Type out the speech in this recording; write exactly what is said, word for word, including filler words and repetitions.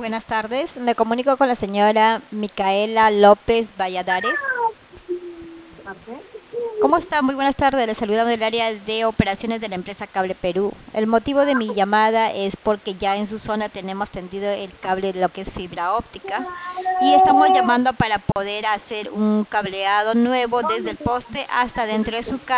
Buenas tardes, me comunico con la señora Micaela López Valladares. parte. ¿Cómo está? Muy buenas tardes, le saludamos del área de operaciones de la empresa Cable Perú. El motivo de mi llamada es porque ya en su zona tenemos tendido el cable de lo que es fibra óptica y estamos llamando para poder hacer un cableado nuevo desde el poste hasta dentro de su casa